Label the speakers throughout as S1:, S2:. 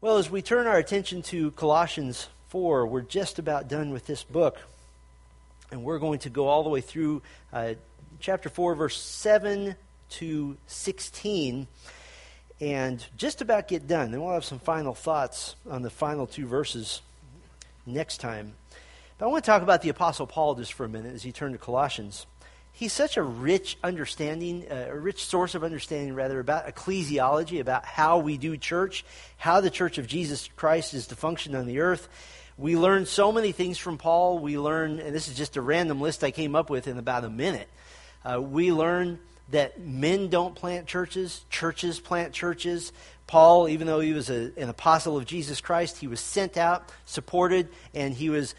S1: Well, as we turn our attention to Colossians 4, we're just about done with this book. And we're going to go all the way through chapter 4, verse 7 to 16, and just about get done. Then we'll have some final thoughts on the final two verses next time. But I want to talk about the Apostle Paul just for a minute as he turned to Colossians. He's such a rich understanding, a rich source of understanding, rather, about ecclesiology, about how we do church, how the church of Jesus Christ is to function on the earth. We learn so many things from Paul. We learn, and this is just a random list I came up with in about a minute. We learn that men don't plant churches, churches plant churches. Paul, even though he was an apostle of Jesus Christ, he was sent out, supported, and he was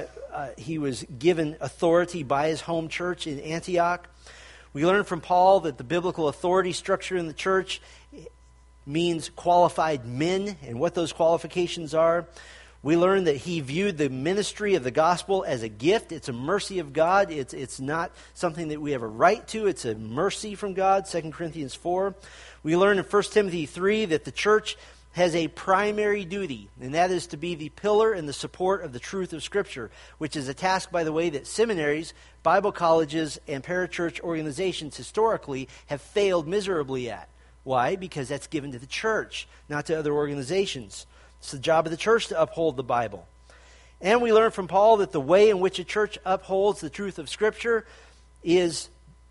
S1: given authority by his home church in Antioch. We learn from Paul that the biblical authority structure in the church means qualified men and what those qualifications are. We learn that he viewed the ministry of the gospel as a gift. It's a mercy of God. It's not something that we have a right to. It's a mercy from God, 2 Corinthians 4. We learn in 1 Timothy 3 that the church has a primary duty, and that is to be the pillar and the support of the truth of Scripture, which is a task, by the way, that seminaries, Bible colleges, and parachurch organizations historically have failed miserably at. Why? Because that's given to the church, not to other organizations. It's the job of the church to uphold the Bible. And we learn from Paul that the way in which a church upholds the truth of Scripture is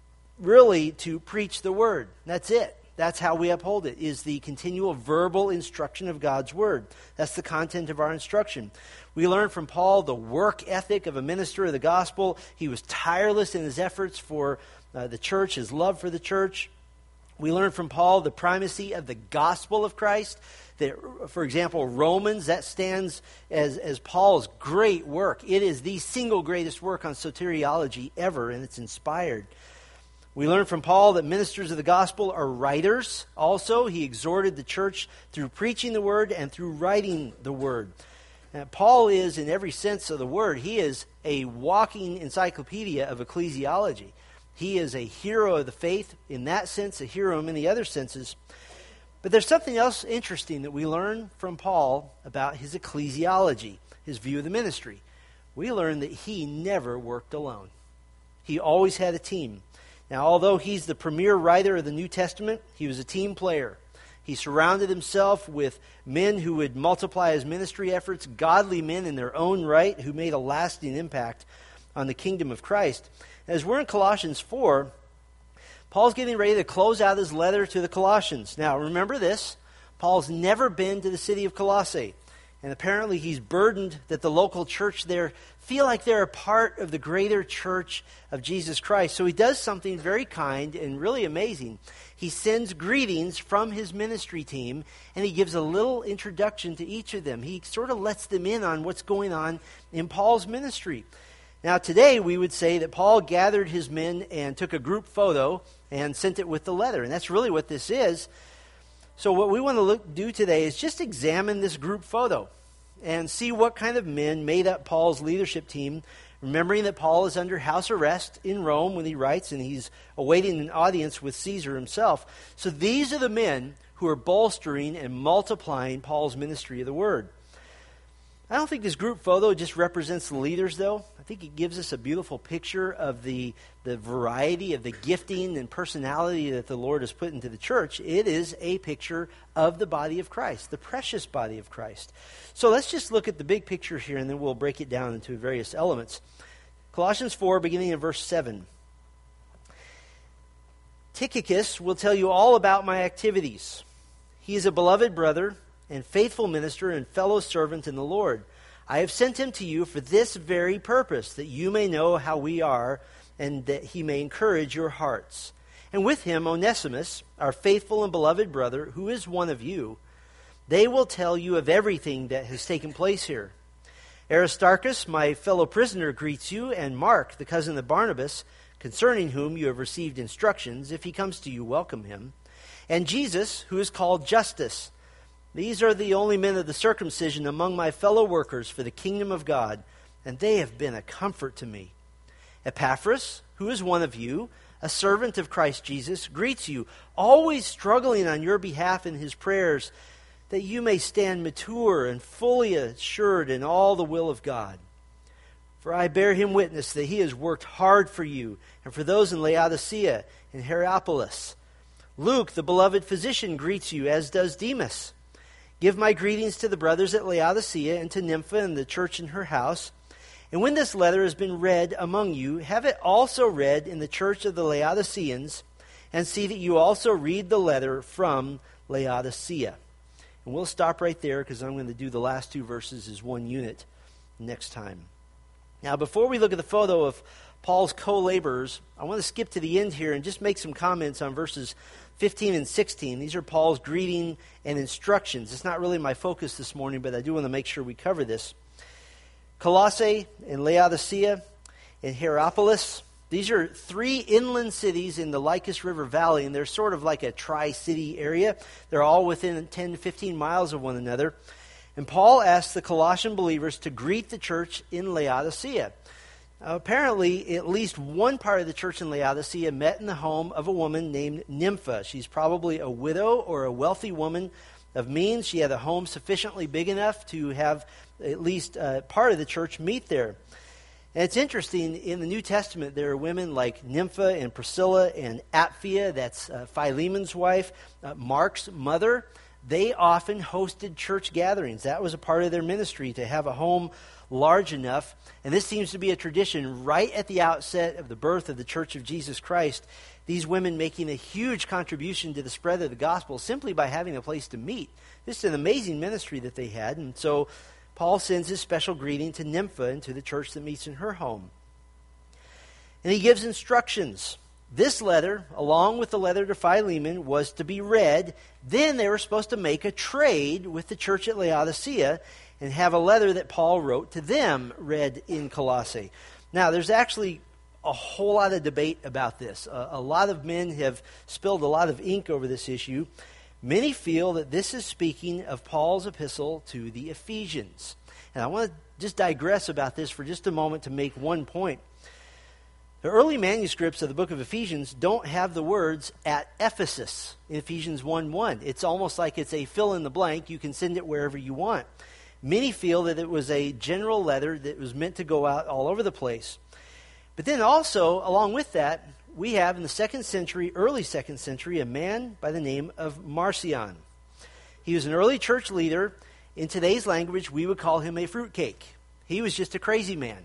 S1: really to preach the Word. That's it. That's how we uphold it, is the continual verbal instruction of God's Word. That's the content of our instruction. We learn from Paul the work ethic of a minister of the gospel. He was tireless in his efforts for the church, his love for the church. We learn from Paul the primacy of the gospel of Christ. That, for example, Romans, that stands as Paul's great work. It is the single greatest work on soteriology ever, and it's inspired. We learn from Paul that ministers of the gospel are writers. Also, he exhorted the church through preaching the word and through writing the word. Now, Paul is, in every sense of the word, he is a walking encyclopedia of ecclesiology. He is a hero of the faith in that sense, a hero in many other senses. But there's something else interesting that we learn from Paul about his ecclesiology, his view of the ministry. We learn that he never worked alone. He always had a team. Now, although he's the premier writer of the New Testament, he was a team player. He surrounded himself with men who would multiply his ministry efforts, godly men in their own right who made a lasting impact on the kingdom of Christ. As we're in Colossians 4, Paul's getting ready to close out his letter to the Colossians. Now, remember this. Paul's never been to the city of Colossae. And apparently he's burdened that the local church there feel like they're a part of the greater church of Jesus Christ. So he does something very kind and really amazing. He sends greetings from his ministry team, and he gives a little introduction to each of them. He sort of lets them in on what's going on in Paul's ministry. Now today we would say that Paul gathered his men and took a group photo and sent it with the letter. And that's really what this is. So what we want to do today is just examine this group photo and see what kind of men made up Paul's leadership team, remembering that Paul is under house arrest in Rome when he writes, and he's awaiting an audience with Caesar himself. So these are the men who are bolstering and multiplying Paul's ministry of the word. I don't think this group photo just represents the leaders, though. I think it gives us a beautiful picture of the variety of the gifting and personality that the Lord has put into the church. It is a picture of the body of Christ, the precious body of Christ. So let's just look at the big picture here, and then we'll break it down into various elements. Colossians 4, beginning in verse 7. Tychicus will tell you all about my activities. He is a beloved brother and faithful minister and fellow servant in the Lord. I have sent him to you for this very purpose, that you may know how we are, and that he may encourage your hearts. And with him Onesimus, our faithful and beloved brother, who is one of you. They will tell you of everything that has taken place here. Aristarchus, my fellow prisoner, greets you, and Mark, the cousin of Barnabas, concerning whom you have received instructions. If he comes to you, welcome him. And Jesus, who is called Justus. These are the only men of the circumcision among my fellow workers for the kingdom of God, and they have been a comfort to me. Epaphras, who is one of you, a servant of Christ Jesus, greets you, always struggling on your behalf in his prayers, that you may stand mature and fully assured in all the will of God. For I bear him witness that he has worked hard for you and for those in Laodicea and Hierapolis. Luke, the beloved physician, greets you, as does Demas. Give my greetings to the brothers at Laodicea and to Nympha and the church in her house. And when this letter has been read among you, have it also read in the church of the Laodiceans, and see that you also read the letter from Laodicea. And we'll stop right there because I'm going to do the last two verses as one unit next time. Now, before we look at the photo of Paul's co-laborers, I want to skip to the end here and just make some comments on verses 15 and 16. These are Paul's greeting and instructions. It's not really my focus this morning, but I do want to make sure we cover this. Colossae and Laodicea and Hierapolis. These are three inland cities in the Lycus River Valley, and they're sort of like a tri-city area. They're all within 10 to 15 miles of one another. And Paul asks the Colossian believers to greet the church in Laodicea. Apparently, at least one part of the church in Laodicea met in the home of a woman named Nympha. She's probably a widow or a wealthy woman of means. She had a home sufficiently big enough to have at least part of the church meet there. And it's interesting, in the New Testament, there are women like Nympha and Priscilla and Apphia, that's Philemon's wife, Mark's mother. They often hosted church gatherings. That was a part of their ministry, to have a home large enough. And this seems to be a tradition right at the outset of the birth of the Church of Jesus Christ. These women making a huge contribution to the spread of the gospel simply by having a place to meet. This is an amazing ministry that they had. And so Paul sends his special greeting to Nympha and to the church that meets in her home. And he gives instructions. This letter, along with the letter to Philemon, was to be read. Then they were supposed to make a trade with the church at Laodicea and have a letter that Paul wrote to them read in Colossae. Now, there's actually a whole lot of debate about this. A lot of men have spilled a lot of ink over this issue. Many feel that this is speaking of Paul's epistle to the Ephesians. And I want to just digress about this for just a moment to make one point. The early manuscripts of the book of Ephesians don't have the words "at Ephesus" in Ephesians 1:1. It's almost like it's a fill in the blank. You can send it wherever you want. Many feel that it was a general letter that was meant to go out all over the place. But then also, along with that, we have in the second century, early second century, a man by the name of Marcion. He was an early church leader. In today's language, we would call him a fruitcake. He was just a crazy man.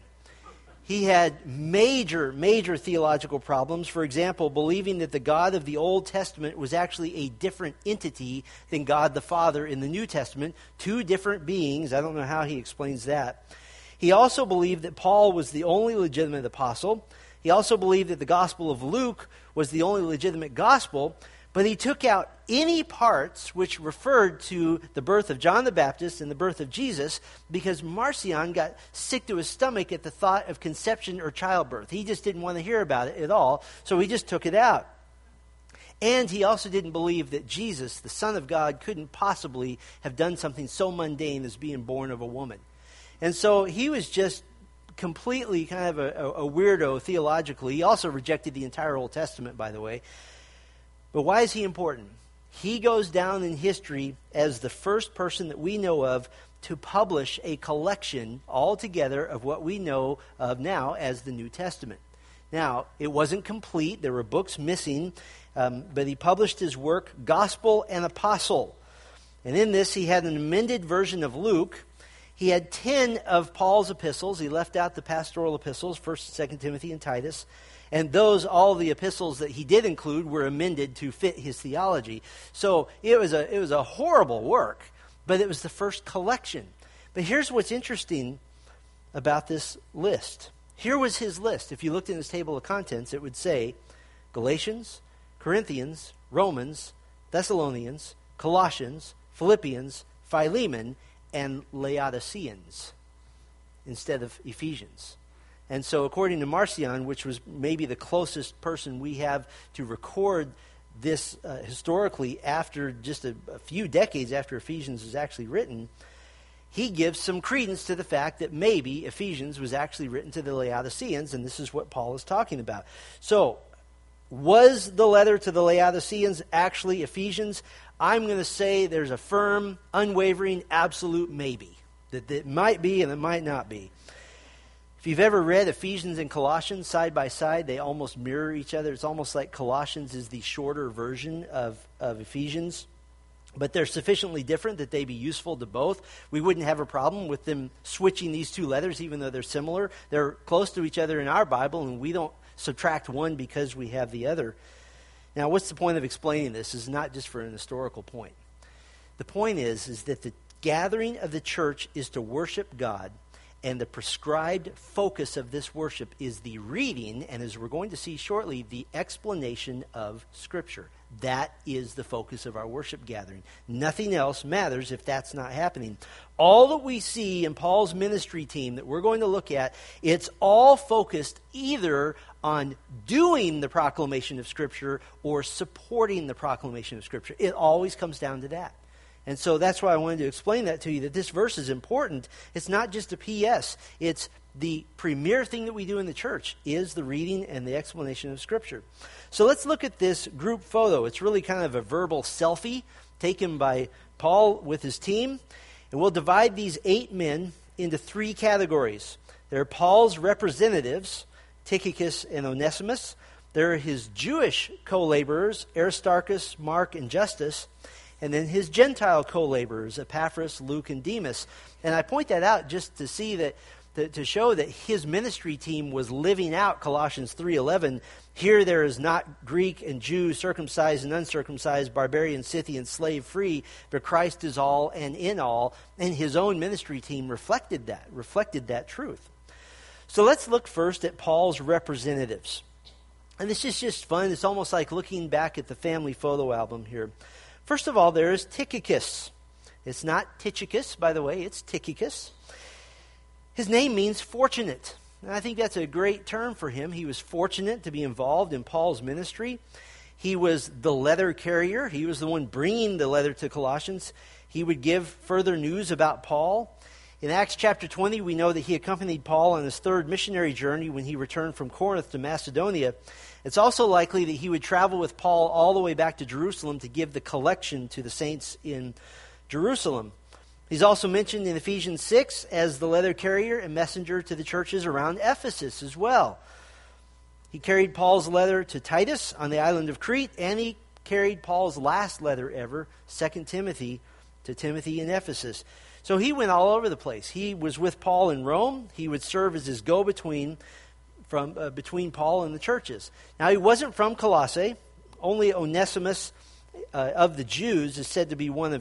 S1: He had major theological problems. For example, believing that the God of the Old Testament was actually a different entity than God the Father in the New Testament. Two different beings. I don't know how he explains that. He also believed that Paul was the only legitimate apostle. He also believed that the Gospel of Luke was the only legitimate gospel. But he took out any parts which referred to the birth of John the Baptist and the birth of Jesus, because Marcion got sick to his stomach at the thought of conception or childbirth. He just didn't want to hear about it at all, so he just took it out. And he also didn't believe that Jesus, the Son of God, couldn't possibly have done something so mundane as being born of a woman. And so he was just completely kind of a weirdo theologically. He also rejected the entire Old Testament, by the way. But why is he important? He goes down in history as the first person that we know of to publish a collection altogether of what we know of now as the New Testament. Now, it wasn't complete. There were books missing, but he published his work, Gospel and Apostle. And in this, he had an amended version of Luke. He had 10 of Paul's epistles. He left out the pastoral epistles, 1st and 2nd Timothy and Titus. And those, all the epistles that he did include, were amended to fit his theology. So it was a horrible work, but it was the first collection. But here's what's interesting about this list. Here was his list. If you looked in his table of contents, it would say Galatians, Corinthians, Romans, Thessalonians, Colossians, Philippians, Philemon, and Laodiceans instead of Ephesians. And so according to Marcion, which was maybe the closest person we have to record this historically after just a few decades after Ephesians was actually written, he gives some credence to the fact that maybe Ephesians was actually written to the Laodiceans, and this is what Paul is talking about. So, was the letter to the Laodiceans actually Ephesians? I'm going to say there's a firm, unwavering, absolute maybe. That it might be and it might not be. If you've ever read Ephesians and Colossians side by side, they almost mirror each other. It's almost like Colossians is the shorter version of Ephesians. But they're sufficiently different that they be useful to both. We wouldn't have a problem with them switching these two letters, even though they're similar. They're close to each other in our Bible, and we don't subtract one because we have the other. Now, what's the point of explaining this? This is not just for an historical point. The point is that the gathering of the church is to worship God, and the prescribed focus of this worship is the reading, and as we're going to see shortly, the explanation of Scripture. That is the focus of our worship gathering. Nothing else matters if that's not happening. All that we see in Paul's ministry team that we're going to look at, it's all focused either on doing the proclamation of Scripture or supporting the proclamation of Scripture. It always comes down to that. And so that's why I wanted to explain that to you, that this verse is important. It's not just a P.S. It's the premier thing that we do in the church is the reading and the explanation of Scripture. So let's look at this group photo. It's really kind of a verbal selfie taken by Paul with his team. And we'll divide these 8 men into 3 categories. They're Paul's representatives, Tychicus and Onesimus. They're his Jewish co-laborers, Aristarchus, Mark, and Justus. And then his Gentile co-laborers, Epaphras, Luke, and Demas. And I point that out just to see that, to show that his ministry team was living out Colossians 3:11. Here there is not Greek and Jew, circumcised and uncircumcised, barbarian, Scythian, slave free, but Christ is all and in all. And his own ministry team reflected that truth. So let's look first at Paul's representatives. And this is just fun. It's almost like looking back at the family photo album here. First of all, there is Tychicus. It's not Tychicus, by the way. It's Tychicus. His name means fortunate. And I think that's a great term for him. He was fortunate to be involved in Paul's ministry. He was the letter carrier. He was the one bringing the letter to Colossians. He would give further news about Paul. In Acts chapter 20, we know that he accompanied Paul on his 3rd missionary journey when he returned from Corinth to Macedonia. It's also likely that he would travel with Paul all the way back to Jerusalem to give the collection to the saints in Jerusalem. He's also mentioned in Ephesians 6 as the letter carrier and messenger to the churches around Ephesus as well. He carried Paul's letter to Titus on the island of Crete, and he carried Paul's last letter ever, 2 Timothy, to Timothy in Ephesus. So he went all over the place. He was with Paul in Rome. He would serve as his go-between between Paul and the churches. Now, he wasn't from Colossae. Only Onesimus of the Jews is said to be one of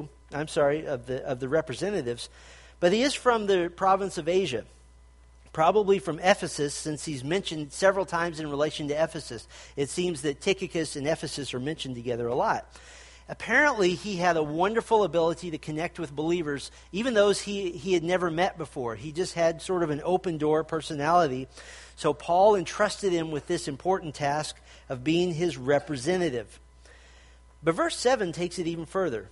S1: the representatives. But he is from the province of Asia, probably from Ephesus, since he's mentioned several times in relation to Ephesus. It seems that Tychicus and Ephesus are mentioned together a lot. Apparently, he had a wonderful ability to connect with believers, even those he had never met before. He just had sort of an open-door personality. So Paul entrusted him with this important task of being his representative. But verse 7 takes it even further.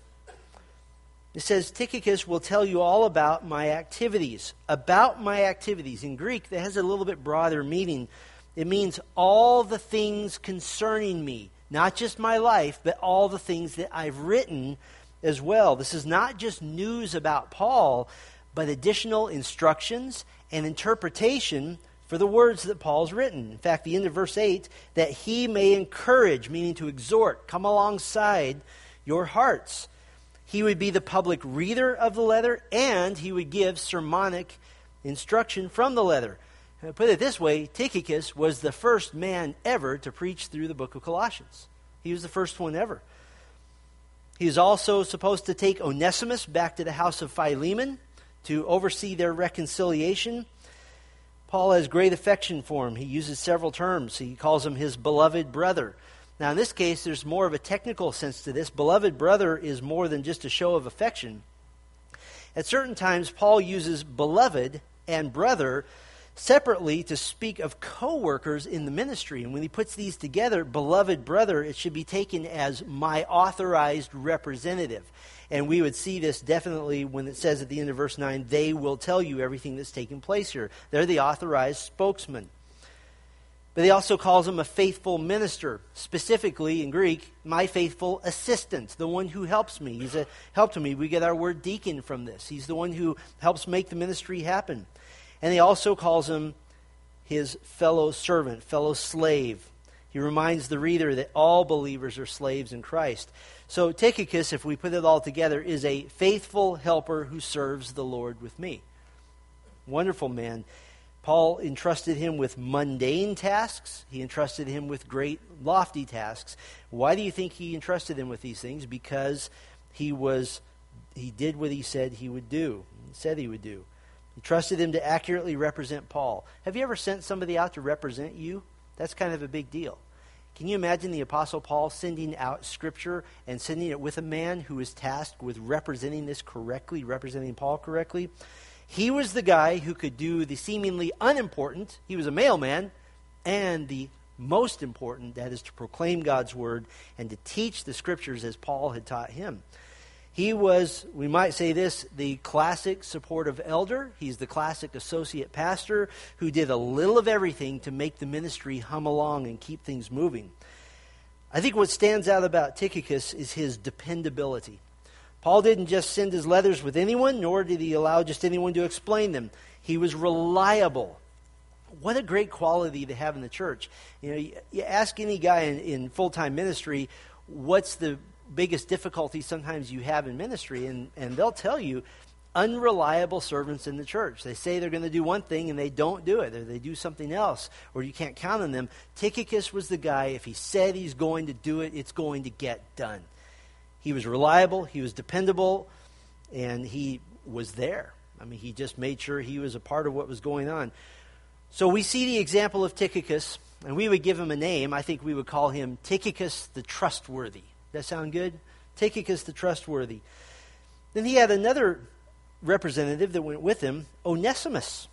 S1: It says, Tychicus will tell you all about my activities. About my activities. In Greek, that has a little bit broader meaning. It means all the things concerning me. Not just my life, but all the things that I've written as well. This is not just news about Paul, but additional instructions and interpretation for the words that Paul's written. In fact, the end of verse 8, that he may encourage, meaning to exhort, come alongside your hearts. He would be the public reader of the letter, and he would give sermonic instruction from the letter. Put it this way, Tychicus was the first man ever to preach through the book of Colossians. He was the first one ever. He is also supposed to take Onesimus back to the house of Philemon to oversee their reconciliation. Paul has great affection for him. He uses several terms. He calls him his beloved brother. Now, in this case, there's more of a technical sense to this. Beloved brother is more than just a show of affection. At certain times, Paul uses beloved and brother separately to speak of co-workers in the ministry. And when he puts these together, beloved brother, it should be taken as my authorized representative. And we would see this definitely when it says at the end of verse 9, they will tell you everything that's taking place here. They're the authorized spokesman. But he also calls him a faithful minister. Specifically, in Greek, my faithful assistant, the one who helps me. He's a help to me. We get our word deacon from this. He's the one who helps make the ministry happen. And he also calls him his fellow servant, fellow slave. He reminds the reader that all believers are slaves in Christ. So Tychicus, if we put it all together, is a faithful helper who serves the Lord with me. Wonderful man. Paul entrusted him with mundane tasks. He entrusted him with great, lofty tasks. Why do you think he entrusted him with these things? Because he did what he said he would do. He said he would do. He trusted him to accurately represent Paul. Have you ever sent somebody out to represent you? That's kind of a big deal. Can you imagine the Apostle Paul sending out Scripture and sending it with a man who is tasked with representing this correctly, representing Paul correctly? He was the guy who could do the seemingly unimportant, he was a mailman, and the most important, that is to proclaim God's word and to teach the Scriptures as Paul had taught him. He was, we might say this, the classic supportive elder. He's the classic associate pastor who did a little of everything to make the ministry hum along and keep things moving. I think what stands out about Tychicus is his dependability. Paul didn't just send his letters with anyone, nor did he allow just anyone to explain them. He was reliable. What a great quality to have in the church. You ask any guy in full-time ministry, what's the biggest difficulty sometimes you have in ministry, and they'll tell you, unreliable servants in the church. They say they're going to do one thing and they don't do it, or they do something else, or you can't count on them. Tychicus was the guy, if he said he's going to do it, it's going to get done. He was reliable, he was dependable, and he was there. I mean, he just made sure he was a part of what was going on. So we see the example of Tychicus, and we would give him a name. I think we would call him Tychicus the Trustworthy. Does that sound good? Tychicus the Trustworthy. Then he had another representative that went with him, Onesimus.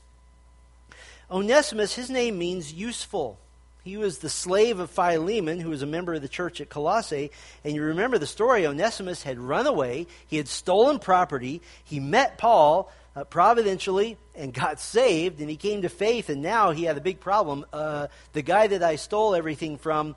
S1: Onesimus, his name means useful. He was the slave of Philemon, who was a member of the church at Colossae. And you remember the story, Onesimus had run away. He had stolen property. He met Paul providentially and got saved, and he came to faith, and now he had a big problem. The guy that I stole everything from,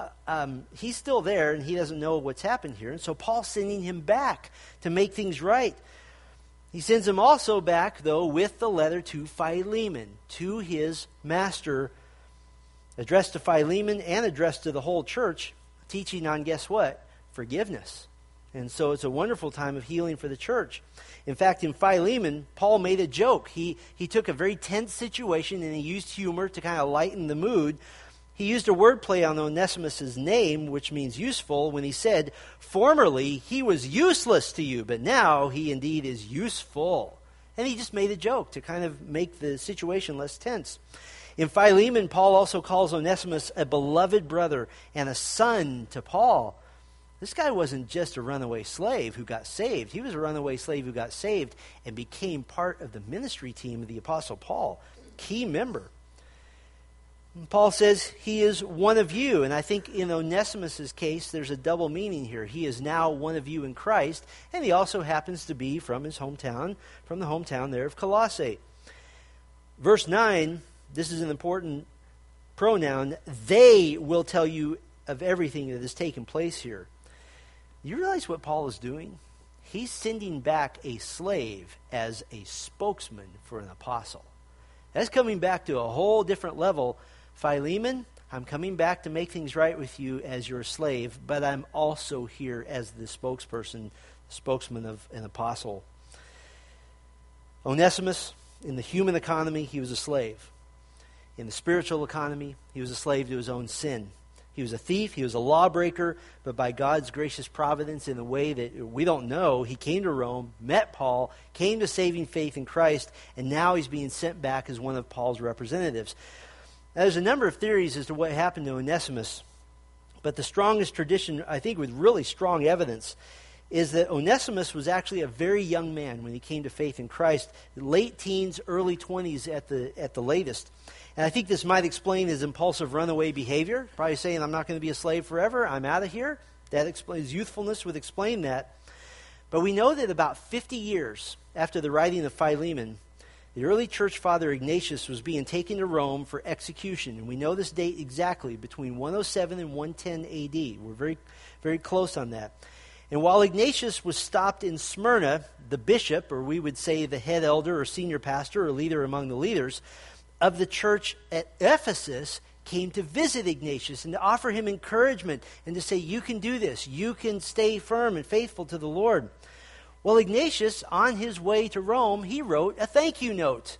S1: he's still there, and he doesn't know what's happened here. And so Paul's sending him back to make things right. He sends him also back, though, with the letter to Philemon, to his master, addressed to Philemon and addressed to the whole church, teaching on, guess what? Forgiveness. And so it's a wonderful time of healing for the church. In fact, in Philemon, Paul made a joke. He took a very tense situation and he used humor to kind of lighten the mood. He used a wordplay on Onesimus' name, which means useful, when he said, formerly he was useless to you, but now he indeed is useful. And he just made a joke to kind of make the situation less tense. In Philemon, Paul also calls Onesimus a beloved brother and a son to Paul. This guy wasn't just a runaway slave who got saved. He was a runaway slave who got saved and became part of the ministry team of the Apostle Paul, key member. And Paul says he is one of you, and I think in Onesimus' case there's a double meaning here. He is now one of you in Christ, and he also happens to be from his hometown, from the hometown there of Colossae. Verse 9, this is an important pronoun. They will tell you of everything that has taken place here. You realize what Paul is doing? He's sending back a slave as a spokesman for an apostle. That's coming back to a whole different level. Philemon, I'm coming back to make things right with you as your slave, but I'm also here as the spokesman of an apostle. Onesimus, in the human economy, he was a slave. In the spiritual economy, he was a slave to his own sin. He was a thief, he was a lawbreaker, but by God's gracious providence in a way that we don't know, he came to Rome, met Paul, came to saving faith in Christ, and now he's being sent back as one of Paul's representatives. Now, there's a number of theories as to what happened to Onesimus, but the strongest tradition, I think with really strong evidence, is that Onesimus was actually a very young man when he came to faith in Christ, late teens, early 20s at the latest. And I think this might explain his impulsive runaway behavior, probably saying, I'm not going to be a slave forever, I'm out of here. That explains, youthfulness would explain that. But we know that about 50 years after the writing of Philemon, The early church father Ignatius was being taken to Rome for execution, and we know this date exactly, between 107 and 110 AD. We're very, very close on that. And while Ignatius was stopped in Smyrna, the bishop, or we would say the head elder or senior pastor or leader among the leaders of the church at Ephesus, came to visit Ignatius and to offer him encouragement and to say, you can do this. You can stay firm and faithful to the Lord. Well, Ignatius, on his way to Rome, he wrote a thank you note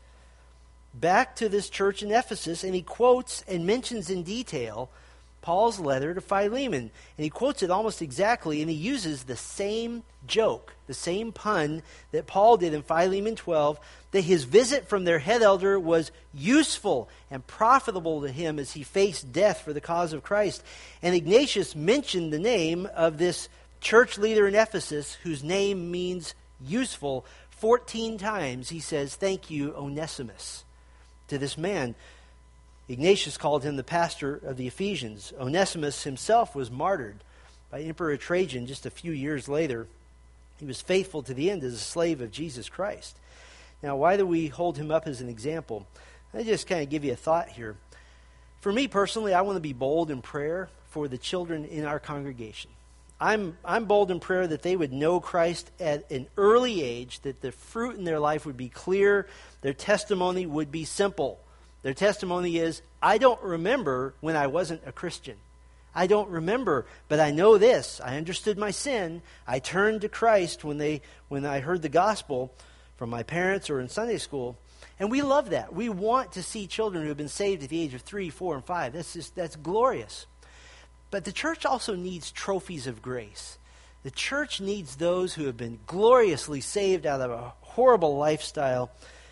S1: back to this church in Ephesus, and he quotes and mentions in detail Paul's letter to Philemon. And he quotes it almost exactly, and he uses the same joke, the same pun that Paul did in Philemon 12, that his visit from their head elder was useful and profitable to him as he faced death for the cause of Christ. And Ignatius mentioned the name of this church leader in Ephesus, whose name means useful. 14 times he says, thank you, Onesimus, to this man. Ignatius called him the pastor of the Ephesians. Onesimus himself was martyred by Emperor Trajan just a few years later. He was faithful to the end as a slave of Jesus Christ. Now, why do we hold him up as an example? Let me just kind of give you a thought here. For me personally, I want to be bold in prayer for the children in our congregation. I'm bold in prayer that they would know Christ at an early age, that the fruit in their life would be clear, their testimony would be simple. Their testimony is, I don't remember when I wasn't a Christian. I don't remember, but I know this. I understood my sin. I turned to Christ when I heard the gospel from my parents or in Sunday school. And we love that. We want to see children who have been saved at the age of 3, 4, and 5. That's glorious. But the church also needs trophies of grace. The church needs those who have been gloriously saved out of a horrible lifestyle,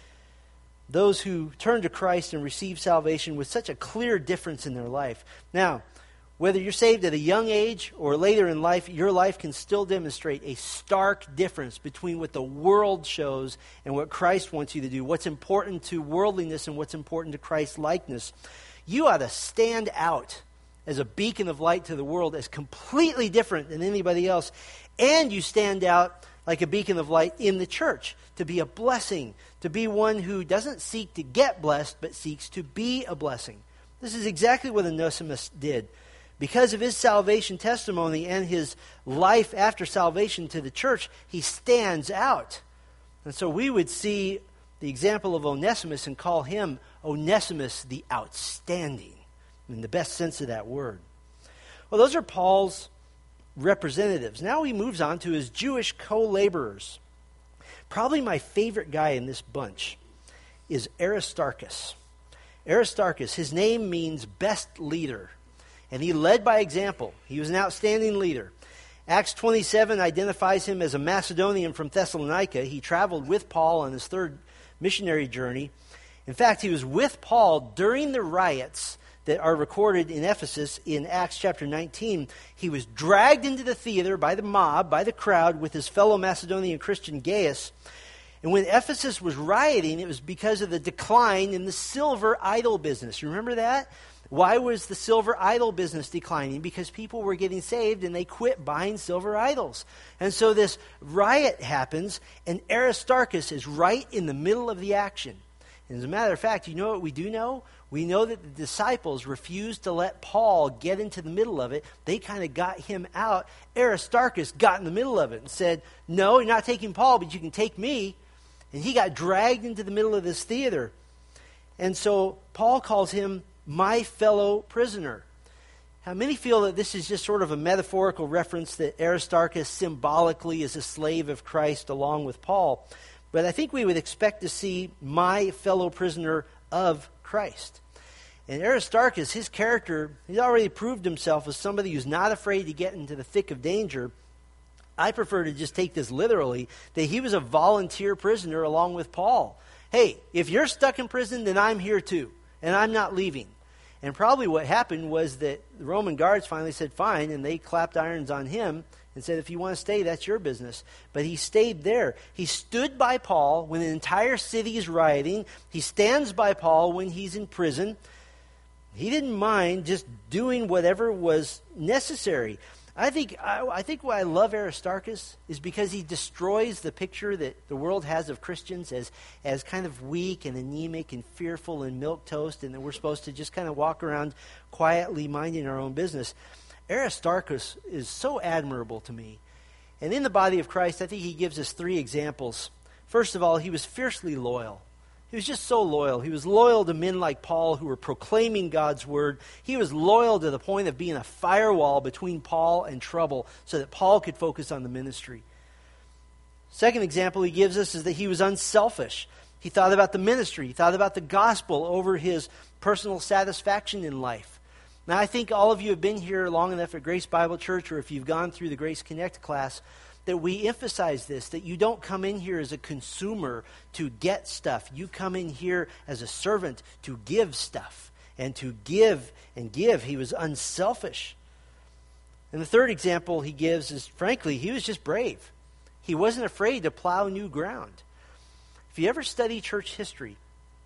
S1: those who turn to Christ and receive salvation with such a clear difference in their life. Now, whether you're saved at a young age or later in life, your life can still demonstrate a stark difference between what the world shows and what Christ wants you to do, what's important to worldliness and what's important to Christ's likeness. You ought to stand out as a beacon of light to the world, as completely different than anybody else. And you stand out like a beacon of light in the church, to be a blessing, to be one who doesn't seek to get blessed, but seeks to be a blessing. This is exactly what Onesimus did. Because of his salvation testimony and his life after salvation to the church, he stands out. And so we would see the example of Onesimus and call him Onesimus the outstanding, in the best sense of that word. Well, those are Paul's representatives. Now he moves on to his Jewish co-laborers. Probably my favorite guy in this bunch is Aristarchus. Aristarchus, his name means best leader, and he led by example. He was an outstanding leader. Acts 27 identifies him as a Macedonian from Thessalonica. He traveled with Paul on his third missionary journey. In fact, he was with Paul during the riots that are recorded in Ephesus in Acts chapter 19. He was dragged into the theater by the mob, by the crowd, with his fellow Macedonian Christian Gaius. And when Ephesus was rioting, it was because of the decline in the silver idol business. You remember that? Why was the silver idol business declining? Because people were getting saved and they quit buying silver idols. And so this riot happens, and Aristarchus is right in the middle of the action. And as a matter of fact, you know what we do know? We know that the disciples refused to let Paul get into the middle of it. They kind of got him out. Aristarchus got in the middle of it and said, no, you're not taking Paul, but you can take me. And he got dragged into the middle of this theater. And so Paul calls him my fellow prisoner. How many feel that this is just sort of a metaphorical reference, that Aristarchus symbolically is a slave of Christ along with Paul? But I think we would expect to see my fellow prisoner of Christ. And Aristarchus, his character, he's already proved himself as somebody who's not afraid to get into the thick of danger. I prefer to just take this literally, that he was a volunteer prisoner along with Paul. Hey, if you're stuck in prison, then I'm here too, and I'm not leaving. And probably what happened was that the Roman guards finally said, fine, and they clapped irons on him and said, if you want to stay, that's your business. But he stayed there. He stood by Paul when the entire city is rioting. He stands by Paul when he's in prison. He didn't mind just doing whatever was necessary. I think why I love Aristarchus is because he destroys the picture that the world has of Christians as kind of weak and anemic and fearful and milquetoast, and that we're supposed to just kind of walk around quietly minding our own business. Aristarchus is so admirable to me. And in the body of Christ, I think he gives us 3 examples. First of all, he was fiercely loyal. He was just so loyal. He was loyal to men like Paul who were proclaiming God's word. He was loyal to the point of being a firewall between Paul and trouble so that Paul could focus on the ministry. Second example he gives us is that he was unselfish. He thought about the ministry. He thought about the gospel over his personal satisfaction in life. Now, I think all of you have been here long enough at Grace Bible Church, or if you've gone through the Grace Connect class, that we emphasize this, that you don't come in here as a consumer to get stuff. You come in here as a servant to give stuff, and to give and give. He was unselfish. And the third example he gives is, frankly, he was just brave. He wasn't afraid to plow new ground. If you ever study church history,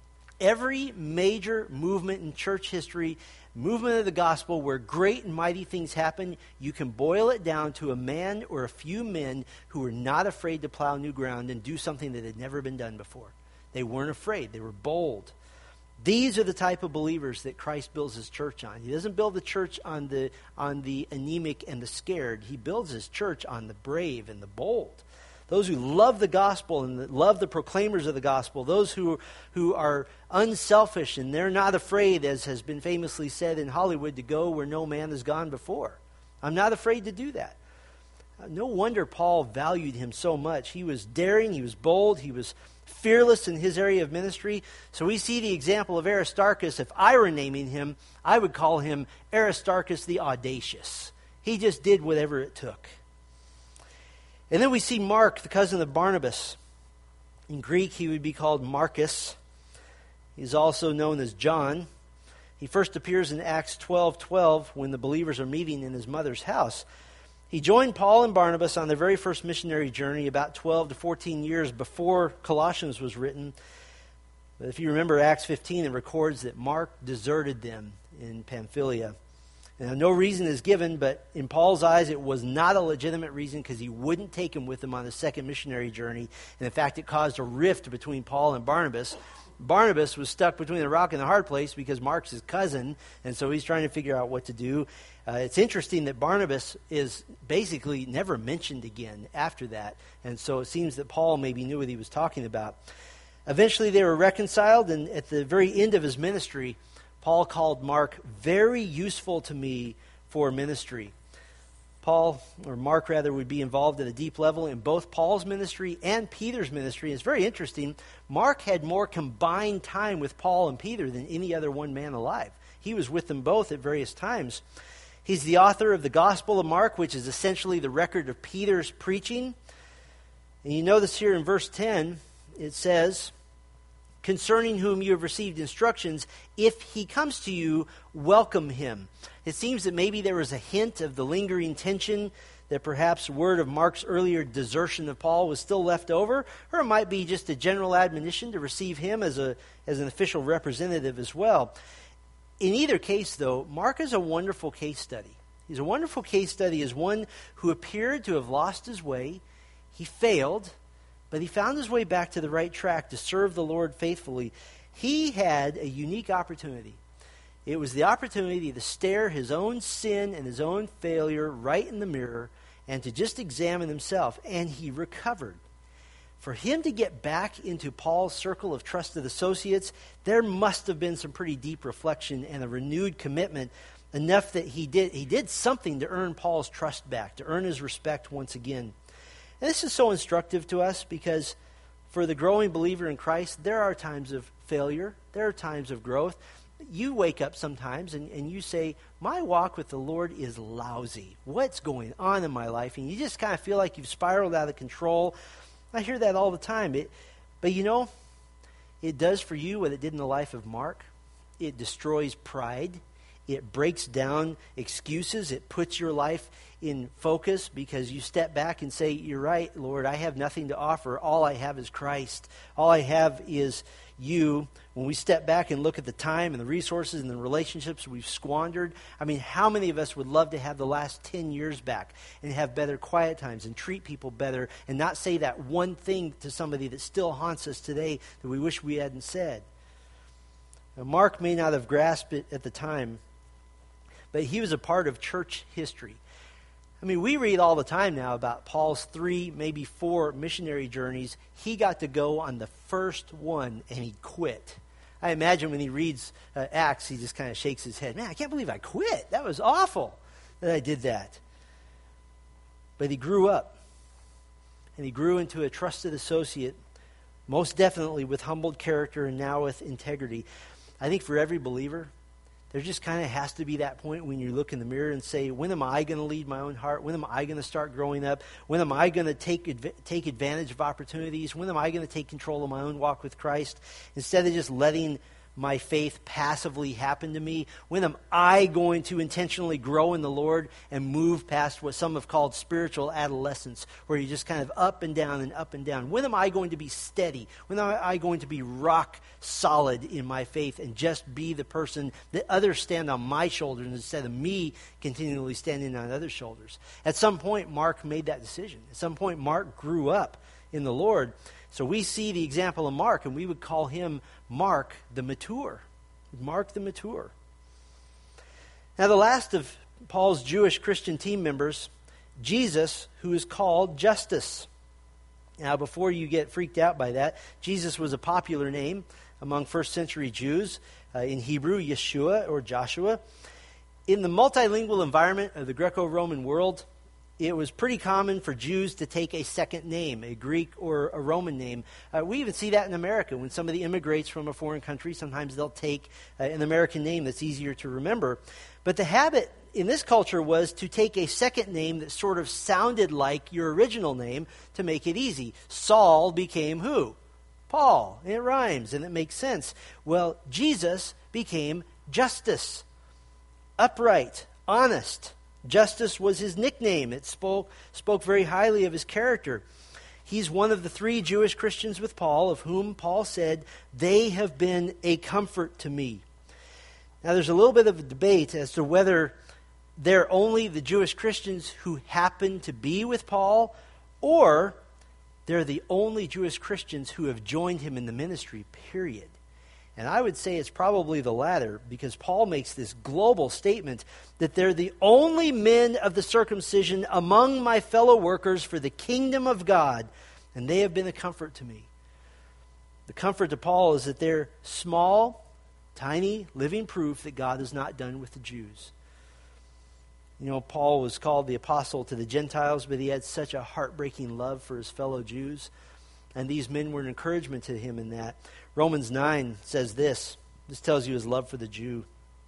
S1: every major movement in church history, movement of the gospel where great and mighty things happen, you can boil it down to a man or a few men who were not afraid to plow new ground and do something that had never been done before. They weren't afraid. They were bold. These are the type of believers that Christ builds his church on. He doesn't build the church on the anemic and the scared. He builds his church on the brave and the bold. Those who love the gospel and love the proclaimers of the gospel. Those who are unselfish and they're not afraid, as has been famously said in Hollywood, to go where no man has gone before. I'm not afraid to do that. No wonder Paul valued him so much. He was daring, he was bold, he was fearless in his area of ministry. So we see the example of Aristarchus. If I were naming him, I would call him Aristarchus the Audacious. He just did whatever it took. And then we see Mark, the cousin of Barnabas. In Greek, he would be called Marcus. He's also known as John. He first appears in Acts 12:12 when the believers are meeting in his mother's house. He joined Paul and Barnabas on their very first missionary journey about 12 to 14 years before Colossians was written. But if you remember Acts 15, it records that Mark deserted them in Pamphylia. Now, no reason is given, but in Paul's eyes, it was not a legitimate reason because he wouldn't take him with him on the second missionary journey. And in fact, it caused a rift between Paul and Barnabas. Barnabas was stuck between the rock and the hard place because Mark's his cousin, and so he's trying to figure out what to do. It's interesting that Barnabas is basically never mentioned again after that, and so it seems that Paul maybe knew what he was talking about. Eventually, they were reconciled, and at the very end of his ministry, Paul called Mark very useful to me for ministry. Mark would be involved at a deep level in both Paul's ministry and Peter's ministry. It's very interesting. Mark had more combined time with Paul and Peter than any other one man alive. He was with them both at various times. He's the author of the Gospel of Mark, which is essentially the record of Peter's preaching. And you notice here in verse 10, it says, "Concerning whom you have received instructions, if he comes to you, welcome him." It seems that maybe there was a hint of the lingering tension, that perhaps word of Mark's earlier desertion of Paul was still left over, or it might be just a general admonition to receive him as an official representative as well. In either case, though, Mark is a wonderful case study. He's a wonderful case study as one who appeared to have lost his way. He failed, but he found his way back to the right track to serve the Lord faithfully. He had a unique opportunity. It was the opportunity to stare his own sin and his own failure right in the mirror and to just examine himself, and he recovered. For him to get back into Paul's circle of trusted associates, there must have been some pretty deep reflection and a renewed commitment, enough that he did something to earn Paul's trust back, to earn his respect once again. And this is so instructive to us because for the growing believer in Christ, there are times of failure. There are times of growth. You wake up sometimes and you say, my walk with the Lord is lousy. What's going on in my life? And you just kind of feel like you've spiraled out of control. I hear that all the time. But you know, it does for you what it did in the life of Mark. It destroys pride. It breaks down excuses. It puts your life in focus because you step back and say, you're right, Lord, I have nothing to offer. All I have is Christ. All I have is you. When we step back and look at the time and the resources and the relationships we've squandered, I mean, how many of us would love to have the last 10 years back and have better quiet times and treat people better and not say that one thing to somebody that still haunts us today that we wish we hadn't said? Now, Mark may not have grasped it at the time, but he was a part of church history. I mean, we read all the time now about Paul's 3, maybe 4 missionary journeys. He got to go on the first one, and he quit. I imagine when he reads Acts, he just kind of shakes his head. Man, I can't believe I quit. That was awful that I did that. But he grew up, and he grew into a trusted associate, most definitely with humbled character and now with integrity. I think for every believer, there just kind of has to be that point when you look in the mirror and say, when am I going to lead my own heart? When am I going to start growing up? When am I going to take advantage of opportunities? When am I going to take control of my own walk with Christ? Instead of just letting my faith passively happen to me, when am I going to intentionally grow in the Lord and move past what some have called spiritual adolescence, where you're just kind of up and down and up and down? When am I going to be steady? When am I going to be rock solid in my faith and just be the person that others stand on my shoulders instead of me continually standing on others' shoulders? At some point, Mark made that decision. At some point, Mark grew up in the Lord. So we see the example of Mark, and we would call him Mark the Mature. Mark the Mature. Now, the last of Paul's Jewish Christian team members, Jesus, who is called Justus. Now, before you get freaked out by that, Jesus was a popular name among first century Jews. In Hebrew, Yeshua or Joshua. In the multilingual environment of the Greco-Roman world, it was pretty common for Jews to take a second name, a Greek or a Roman name. We even see that in America. When somebody immigrates from a foreign country, sometimes they'll take an American name that's easier to remember. But the habit in this culture was to take a second name that sort of sounded like your original name to make it easy. Saul became who? Paul. And it rhymes and it makes sense. Well, Jesus became Justus. Upright, honest. Justus was his nickname. It spoke very highly of his character. He's one of the 3 Jewish Christians with Paul, of whom Paul said, they have been a comfort to me. Now, there's a little bit of a debate as to whether they're only the Jewish Christians who happen to be with Paul, or they're the only Jewish Christians who have joined him in the ministry, period. And I would say it's probably the latter, because Paul makes this global statement that they're the only men of the circumcision among my fellow workers for the kingdom of God, and they have been a comfort to me. The comfort to Paul is that they're small, tiny, living proof that God is not done with the Jews. You know, Paul was called the apostle to the Gentiles, but he had such a heartbreaking love for his fellow Jews. And these men were an encouragement to him in that. Romans 9 says this. This tells you his love for the Jew.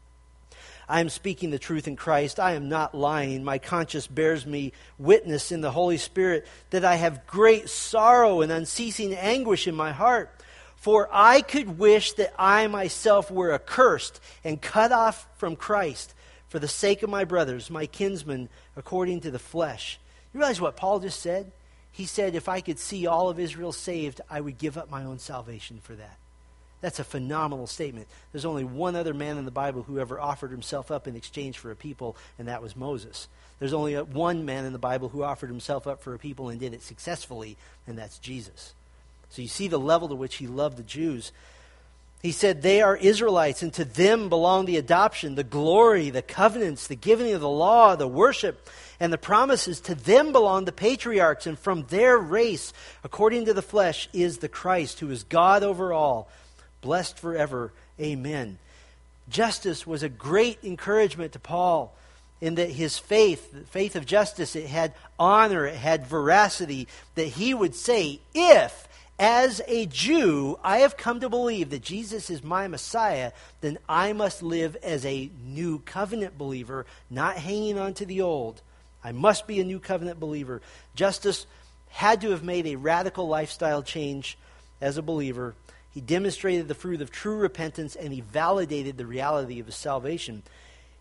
S1: I am speaking the truth in Christ. I am not lying. My conscience bears me witness in the Holy Spirit that I have great sorrow and unceasing anguish in my heart. For I could wish that I myself were accursed and cut off from Christ for the sake of my brothers, my kinsmen, according to the flesh. You realize what Paul just said? He said, if I could see all of Israel saved, I would give up my own salvation for that. That's a phenomenal statement. There's only one other man in the Bible who ever offered himself up in exchange for a people, and that was Moses. There's only one man in the Bible who offered himself up for a people and did it successfully, and that's Jesus. So you see the level to which he loved the Jews. He said, they are Israelites, and to them belong the adoption, the glory, the covenants, the giving of the law, the worship, and the promises. To them belong the patriarchs, and from their race, according to the flesh, is the Christ, who is God over all, blessed forever. Amen. Justus was a great encouragement to Paul in that his faith, the faith of Justus, it had honor, it had veracity, that he would say, if as a Jew, I have come to believe that Jesus is my Messiah, then I must live as a new covenant believer, not hanging on to the old. I must be a new covenant believer. Justus had to have made a radical lifestyle change as a believer. He demonstrated the fruit of true repentance, and he validated the reality of his salvation.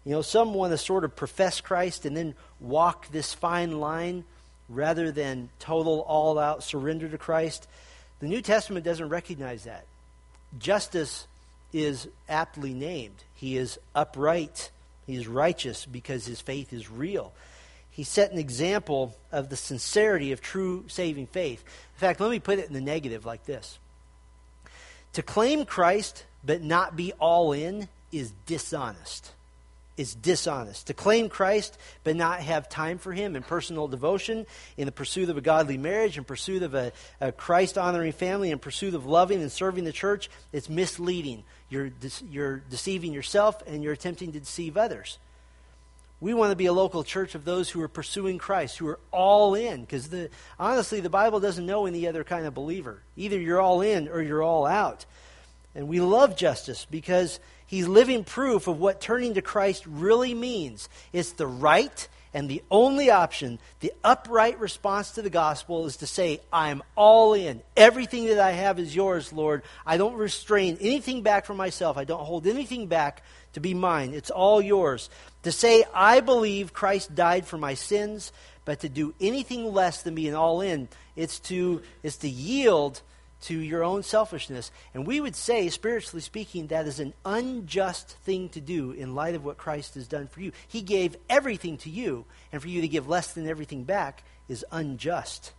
S1: Some want to sort of profess Christ and then walk this fine line rather than total, all-out surrender to Christ. The New Testament doesn't recognize that. Justus is aptly named. He is upright. He is righteous because his faith is real. He set an example of the sincerity of true saving faith. In fact, let me put it in the negative like this. To claim Christ but not be all in is dishonest. It's dishonest. To claim Christ but not have time for Him in personal devotion, in the pursuit of a godly marriage, in pursuit of a Christ-honoring family, in pursuit of loving and serving the church, it's misleading. You're deceiving yourself and you're attempting to deceive others. We want to be a local church of those who are pursuing Christ, who are all in. Because honestly, the Bible doesn't know any other kind of believer. Either you're all in or you're all out. And we love Justus because he's living proof of what turning to Christ really means. It's the right and the only option. The upright response to the gospel is to say, I'm all in. Everything that I have is yours, Lord. I don't restrain anything back from myself. I don't hold anything back to be mine. It's all yours. To say, I believe Christ died for my sins, but to do anything less than being all in, it's to yield to your own selfishness. And we would say, spiritually speaking, that is an unjust thing to do in light of what Christ has done for you. He gave everything to you, and for you to give less than everything back is unjust.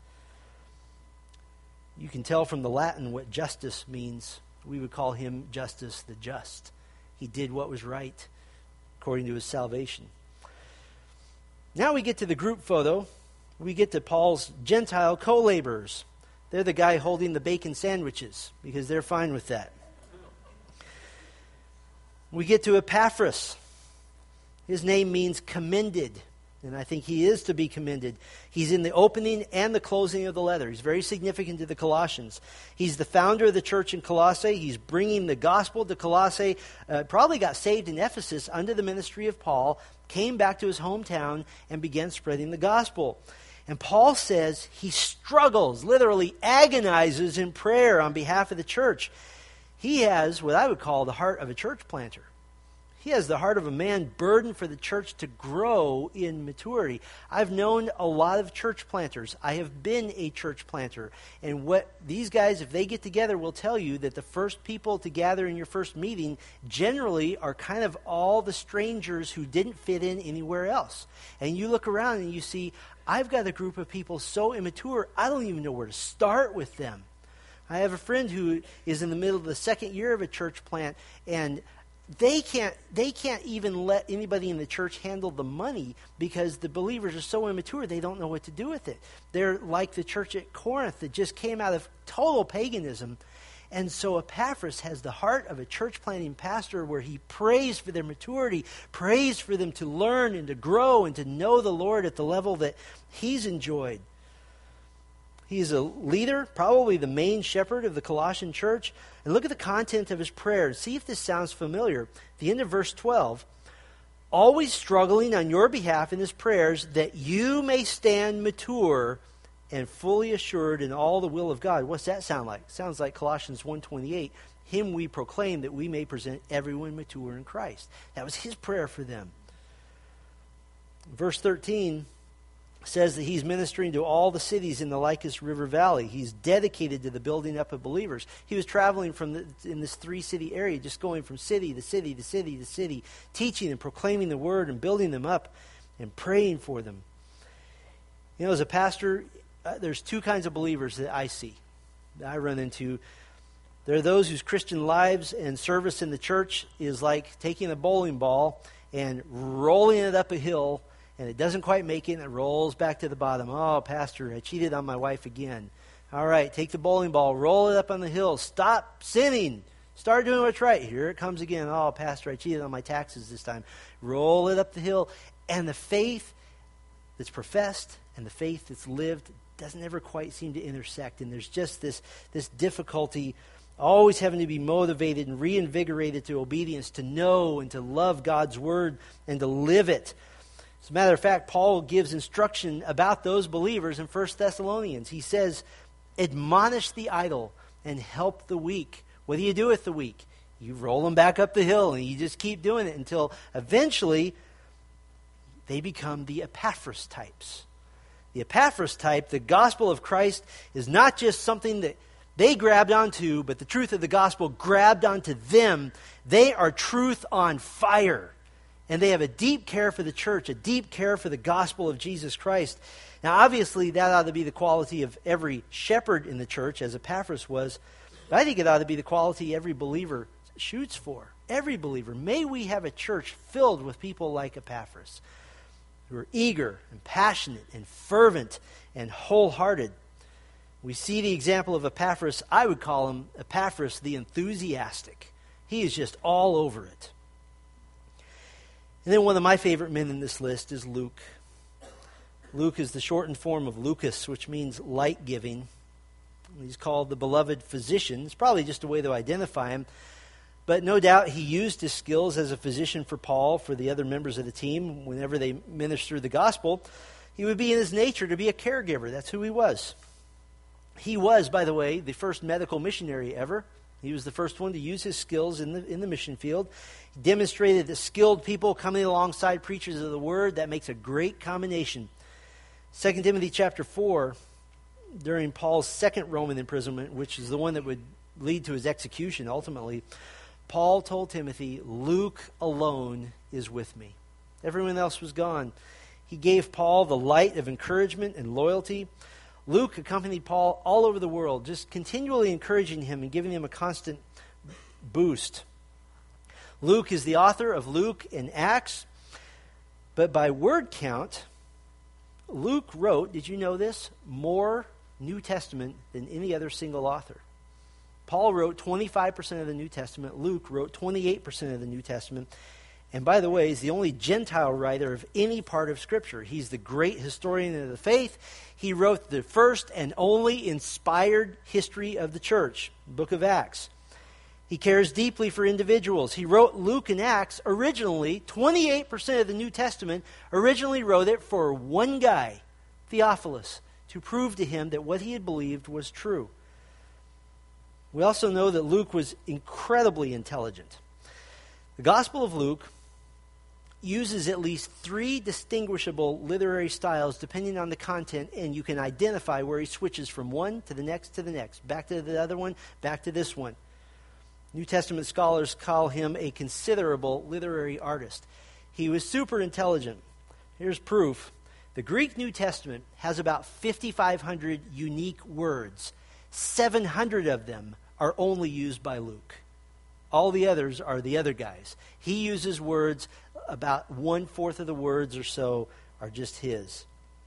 S1: You can tell from the Latin what justice means. We would call him Justus the Just. He did what was right according to his salvation. Now we get to the group photo. We get to Paul's Gentile co-laborers. They're the guy holding the bacon sandwiches because they're fine with that. We get to Epaphras. His name means commended, and I think he is to be commended. He's in the opening and the closing of the letter. He's very significant to the Colossians. He's the founder of the church in Colossae. He's bringing the gospel to Colossae. Probably got saved in Ephesus under the ministry of Paul, came back to his hometown, and began spreading the gospel. And Paul says he struggles, literally agonizes in prayer on behalf of the church. He has what I would call the heart of a church planter. He has the heart of a man burdened for the church to grow in maturity. I've known a lot of church planters. I have been a church planter. And what these guys, if they get together, will tell you that the first people to gather in your first meeting generally are kind of all the strangers who didn't fit in anywhere else. And you look around and you see, I've got a group of people so immature, I don't even know where to start with them. I have a friend who is in the middle of the second year of a church plant, and they can't even let anybody in the church handle the money because the believers are so immature, they don't know what to do with it. They're like the church at Corinth that just came out of total paganism. And so Epaphras has the heart of a church planting pastor where he prays for their maturity, prays for them to learn and to grow and to know the Lord at the level that he's enjoyed. He's a leader, probably the main shepherd of the Colossian church. And look at the content of his prayer. See if this sounds familiar. The end of verse 12. Always struggling on your behalf in his prayers that you may stand mature and fully assured in all the will of God. What's that sound like? It sounds like Colossians 1:28. Him we proclaim that we may present everyone mature in Christ. That was his prayer for them. Verse 13 says that he's ministering to all the cities in the Lycus River Valley. He's dedicated to the building up of believers. He was traveling in this 3-city area, just going from city to city to city to city, teaching and proclaiming the word and building them up and praying for them. You know, as a pastor, there's two kinds of believers that I see, that I run into. There are those whose Christian lives and service in the church is like taking a bowling ball and rolling it up a hill, and it doesn't quite make it, and it rolls back to the bottom. Oh, pastor, I cheated on my wife again. All right, take the bowling ball, roll it up on the hill. Stop sinning. Start doing what's right. Here it comes again. Oh, pastor, I cheated on my taxes this time. Roll it up the hill. And the faith that's professed and the faith that's lived doesn't ever quite seem to intersect. And there's just this difficulty, always having to be motivated and reinvigorated to obedience, to know and to love God's word and to live it. As a matter of fact, Paul gives instruction about those believers in 1 Thessalonians. He says, admonish the idle and help the weak. What do you do with the weak? You roll them back up the hill, and you just keep doing it until eventually they become the Epaphras types. The Epaphras type, the gospel of Christ, is not just something that they grabbed onto, but the truth of the gospel grabbed onto them. They are truth on fire. And they have a deep care for the church, a deep care for the gospel of Jesus Christ. Now, obviously, that ought to be the quality of every shepherd in the church, as Epaphras was. But I think it ought to be the quality every believer shoots for. Every believer. May we have a church filled with people like Epaphras, who are eager and passionate and fervent and wholehearted. We see the example of Epaphras. I would call him Epaphras the enthusiastic. He is just all over it. And then one of my favorite men in this list is Luke. Luke is the shortened form of Lucas, which means light-giving. He's called the beloved physician. It's probably just a way to identify him. But no doubt he used his skills as a physician for Paul, for the other members of the team, whenever they ministered the gospel. He would be in his nature to be a caregiver. That's who he was. He was, by the way, the first medical missionary ever. He was the first one to use his skills in the mission field. He demonstrated that skilled people coming alongside preachers of the word, that makes a great combination. 2 Timothy chapter 4, during Paul's second Roman imprisonment, which is the one that would lead to his execution ultimately, Paul told Timothy, Luke alone is with me. Everyone else was gone. He gave Paul the light of encouragement and loyalty. Luke accompanied Paul all over the world, just continually encouraging him and giving him a constant boost. Luke is the author of Luke and Acts, but by word count, Luke wrote, did you know this, more New Testament than any other single author. Paul wrote 25% of the New Testament. Luke wrote 28% of the New Testament. And by the way, he's the only Gentile writer of any part of Scripture. He's the great historian of the faith. He wrote the first and only inspired history of the church, the book of Acts. He cares deeply for individuals. He wrote Luke and Acts originally, 28% of the New Testament, originally wrote it for one guy, Theophilus, to prove to him that what he had believed was true. We also know that Luke was incredibly intelligent. The Gospel of Luke uses at least 3 distinguishable literary styles depending on the content, and you can identify where he switches from one to the next, back to the other one, back to this one. New Testament scholars call him a considerable literary artist. He was super intelligent. Here's proof. The Greek New Testament has about 5,500 unique words. 700 of them are only used by Luke. All the others are the other guys. He uses words, about 1/4 of the words or so are just his.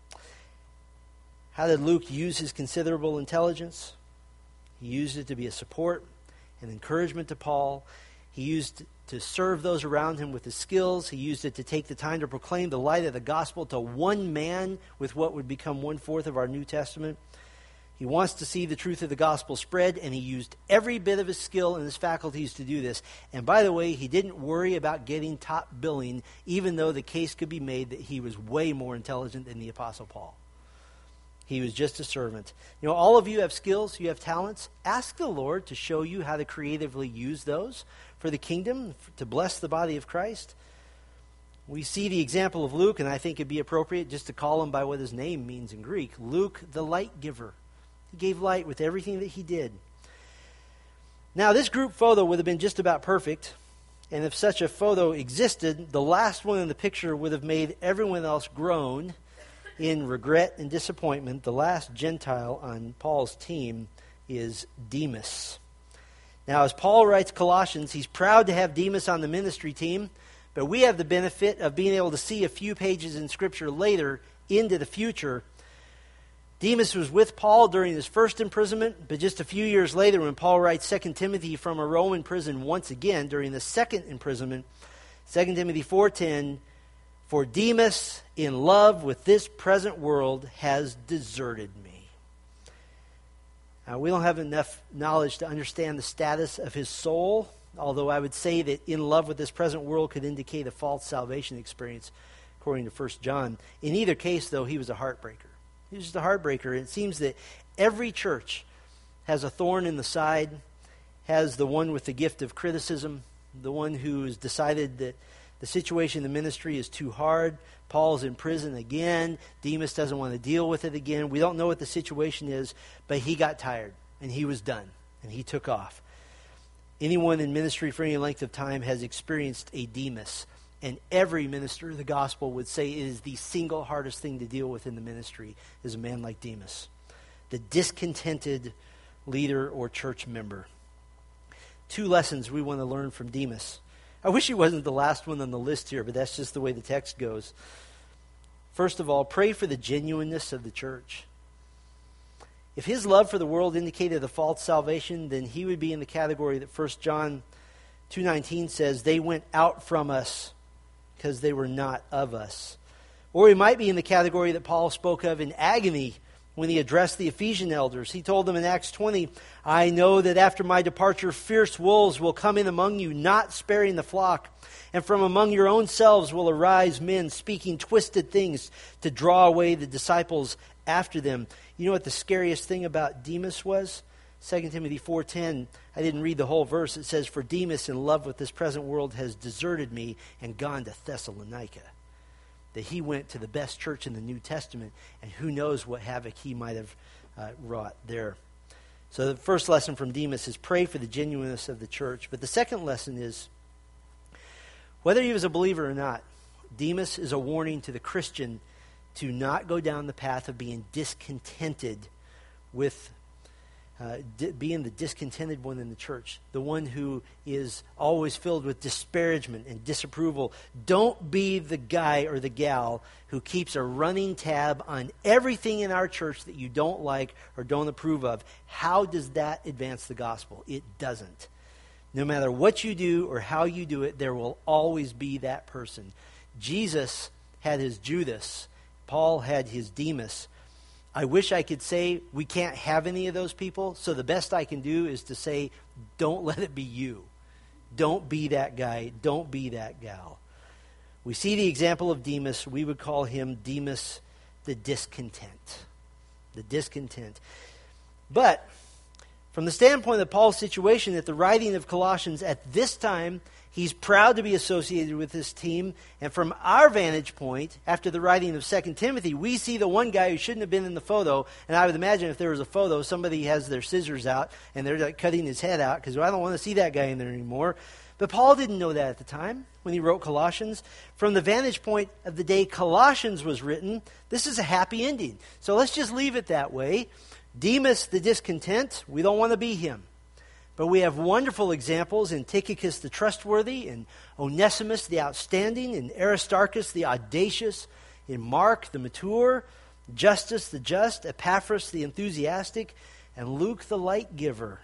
S1: How did Luke use his considerable intelligence? He used it to be a support, an encouragement to Paul. He used it to serve those around him with his skills. He used it to take the time to proclaim the light of the gospel to one man with what would become 1/4 of our New Testament. He wants to see the truth of the gospel spread, and he used every bit of his skill and his faculties to do this. And by the way, he didn't worry about getting top billing, even though the case could be made that he was way more intelligent than the Apostle Paul. He was just a servant. You know, all of you have skills, you have talents. Ask the Lord to show you how to creatively use those for the kingdom, to bless the body of Christ. We see the example of Luke, and I think it'd be appropriate just to call him by what his name means in Greek. Luke, the light giver. He gave light with everything that he did. Now, this group photo would have been just about perfect, and if such a photo existed, the last one in the picture would have made everyone else groan in regret and disappointment. The last Gentile on Paul's team is Demas. Now, as Paul writes Colossians, he's proud to have Demas on the ministry team, but we have the benefit of being able to see a few pages in Scripture later into the future. Demas was with Paul during his first imprisonment, but just a few years later when Paul writes 2 Timothy from a Roman prison once again during the second imprisonment, 2 Timothy 4:10, for Demas, in love with this present world, has deserted me. Now, we don't have enough knowledge to understand the status of his soul, although I would say that in love with this present world could indicate a false salvation experience, according to 1 John. In either case, though, he was a heartbreaker. He was just a heartbreaker. It seems that every church has a thorn in the side, has the one with the gift of criticism, the one who's decided that the situation in the ministry is too hard. Paul's in prison again. Demas doesn't want to deal with it again. We don't know what the situation is, but he got tired, and he was done, and he took off. Anyone in ministry for any length of time has experienced a Demas, and every minister of the gospel would say it is the single hardest thing to deal with in the ministry is a man like Demas, the discontented leader or church member. 2 lessons we want to learn from Demas. I wish he wasn't the last one on the list here, but that's just the way the text goes. First of all, pray for the genuineness of the church. If his love for the world indicated a false salvation, then he would be in the category that 1 John 2:19 says, they went out from us because they were not of us. Or he might be in the category that Paul spoke of in agony when he addressed the Ephesian elders. He told them in Acts 20, I know that after my departure, fierce wolves will come in among you, not sparing the flock. And from among your own selves will arise men speaking twisted things to draw away the disciples after them. You know what the scariest thing about Demas was? 2 Timothy 4:10, I didn't read the whole verse. It says, for Demas in love with this present world has deserted me and gone to Thessalonica. That he went to the best church in the New Testament, and who knows what havoc he might have wrought there. So the first lesson from Demas is pray for the genuineness of the church. But the second lesson is, whether he was a believer or not, Demas is a warning to the Christian to not go down the path of being discontented with being the discontented one in the church, the one who is always filled with disparagement and disapproval. Don't be the guy or the gal who keeps a running tab on everything in our church that you don't like or don't approve of. How does that advance the gospel? It doesn't. No matter what you do or how you do it, there will always be that person. Jesus had his Judas. Paul had his Demas. I wish I could say we can't have any of those people, so the best I can do is to say, don't let it be you. Don't be that guy. Don't be that gal. We see the example of Demas. We would call him Demas the discontent. The discontent. But from the standpoint of Paul's situation at the writing of Colossians at this time, he's proud to be associated with this team. And from our vantage point, after the writing of 2 Timothy, we see the one guy who shouldn't have been in the photo. And I would imagine if there was a photo, somebody has their scissors out and they're like cutting his head out because I don't want to see that guy in there anymore. But Paul didn't know that at the time when he wrote Colossians. From the vantage point of the day Colossians was written, this is a happy ending. So let's just leave it that way. Demas the discontent, we don't want to be him. But we have wonderful examples in Tychicus the trustworthy, in Onesimus the outstanding, in Aristarchus the audacious, in Mark the mature, Justus the just, Epaphras the enthusiastic, and Luke the light giver.